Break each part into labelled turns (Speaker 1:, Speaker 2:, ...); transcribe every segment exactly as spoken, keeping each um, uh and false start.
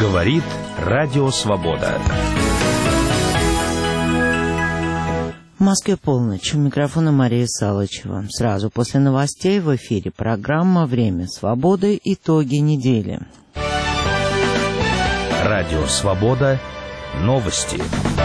Speaker 1: Говорит Радио Свобода.
Speaker 2: В Москве полночь. У микрофона Мария Салычева. Сразу после новостей в эфире программа «Время свободы. Итоги недели».
Speaker 1: Радио Свобода. Новости.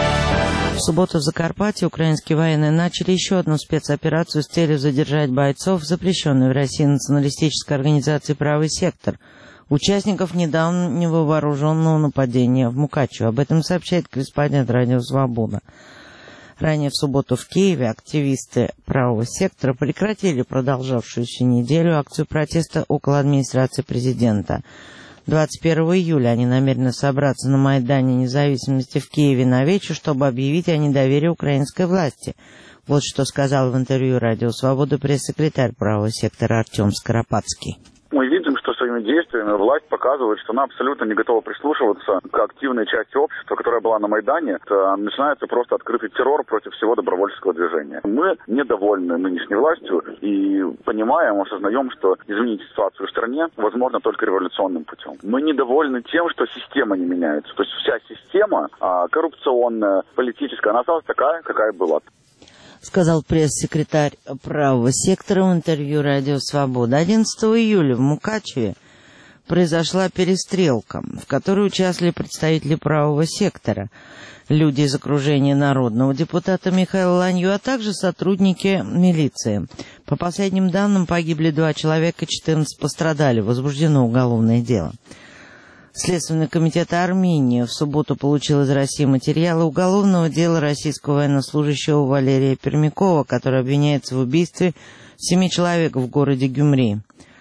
Speaker 2: В субботу в Закарпатье украинские военные начали еще одну спецоперацию с целью задержать бойцов запрещенной в России националистической организации «Правый сектор», участников недавнего вооруженного нападения в Мукачево. Об этом сообщает корреспондент Радио Свобода. Ранее в субботу в Киеве активисты правого сектора прекратили продолжавшуюся неделю акцию протеста около администрации президента. двадцать первого июля они намерены собраться на Майдане Независимости в Киеве на вечер, чтобы объявить о недоверии украинской власти. Вот что сказал в интервью Радио Свобода пресс-секретарь правого сектора Артем Скоропадский.
Speaker 3: Мы видим, что своими действиями власть показывает, что она абсолютно не готова прислушиваться к активной части общества, которая была на Майдане. Это начинается просто открытый террор против всего добровольческого движения. Мы недовольны нынешней властью и понимаем, осознаем, что изменить ситуацию в стране возможно только революционным путем. Мы недовольны тем, что система не меняется. То есть вся система, коррупционная, политическая, она осталась такая, какая была.
Speaker 2: Сказал пресс-секретарь правого сектора в интервью Радио Свобода. одиннадцатого июля в Мукачеве произошла перестрелка, в которой участвовали представители правого сектора, люди из окружения народного депутата Михаила Ланью, а также сотрудники милиции. По последним данным, погибли два человека, четырнадцать пострадали, возбуждено уголовное дело. Следственный комитет Армении в субботу получил из России материалы уголовного дела российского военнослужащего Валерия Пермякова, который обвиняется в убийстве семи человек в городе Гюмри.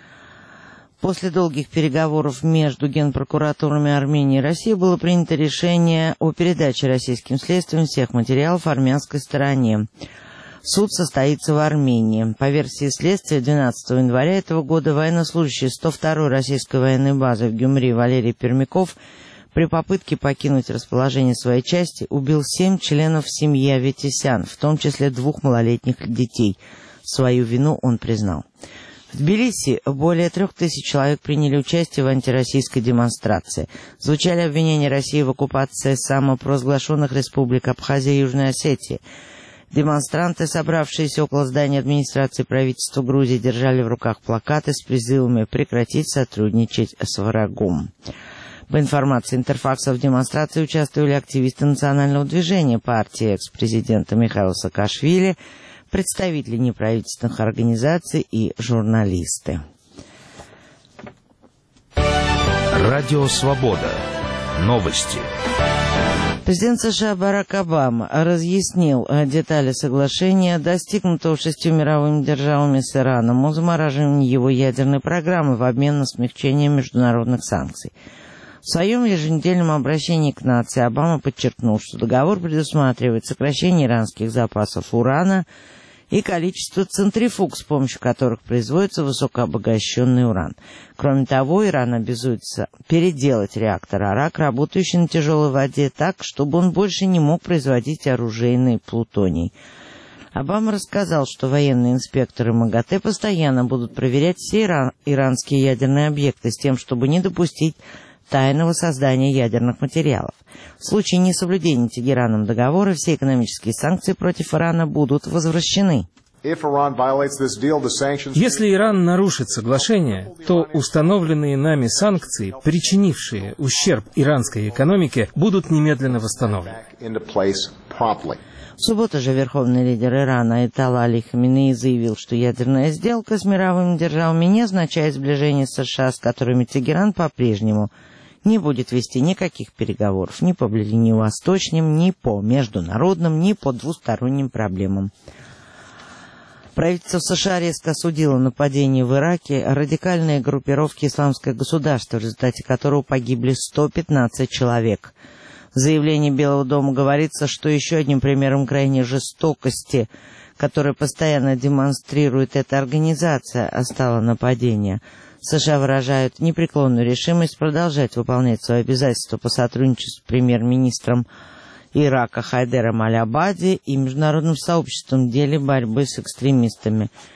Speaker 2: После долгих переговоров между генпрокуратурами Армении и России было принято решение о передаче российским следствием всех материалов армянской стороне. Суд состоится в Армении. По версии следствия, двенадцатого января этого года военнослужащий сто второй российской военной базы в Гюмри Валерий Пермяков при попытке покинуть расположение своей части убил семь членов семьи Аветисян, в том числе двух малолетних детей. Свою вину он признал. В Тбилиси более трех тысяч человек приняли участие в антироссийской демонстрации. Звучали обвинения России в оккупации самопровозглашенных республик Абхазия и Южной Осетии. Демонстранты, собравшиеся около здания администрации правительства Грузии, держали в руках плакаты с призывами прекратить сотрудничать с врагом. По информации Интерфакса, в демонстрации участвовали активисты национального движения партии экс-президента Михаила Саакашвили, представители неправительственных организаций и журналисты.
Speaker 1: Радио Свобода. Новости.
Speaker 2: Президент США Барак Обама разъяснил детали соглашения, достигнутого шестью мировыми державами с Ираном, о замораживании его ядерной программы в обмен на смягчение международных санкций. В своем еженедельном обращении к нации Обама подчеркнул, что договор предусматривает сокращение иранских запасов урана и количество центрифуг, с помощью которых производится высокообогащенный уран. Кроме того, Иран обязуется переделать реактор «Арак», работающий на тяжелой воде, так, чтобы он больше не мог производить оружейный плутоний. Обама рассказал, что военные инспекторы МАГАТЭ постоянно будут проверять все иран- иранские ядерные объекты с тем, чтобы не допустить тайного создания ядерных материалов. В случае несоблюдения Тегераном договора все экономические санкции против Ирана будут возвращены.
Speaker 4: Если Иран нарушит соглашение, то установленные нами санкции, причинившие ущерб иранской экономике, будут немедленно восстановлены.
Speaker 2: В субботу же верховный лидер Ирана Аятолла Али Хаминеи заявил, что ядерная сделка с мировыми державами не означает сближение с США, с которыми Тегеран по-прежнему не будет вести никаких переговоров ни по ближневосточным, ни по международным, ни по двусторонним проблемам. Правительство США резко осудило нападение в Ираке радикальной группировки «Исламское государство», в результате которого погибли сто пятнадцать человек. В заявлении Белого дома говорится, что еще одним примером крайней жестокости, который постоянно демонстрирует эта организация, стало нападение. США выражают непреклонную решимость продолжать выполнять свои обязательства по сотрудничеству с премьер-министром Ирака Хайдером Аль-Абади и международным сообществом в деле борьбы с экстремистами.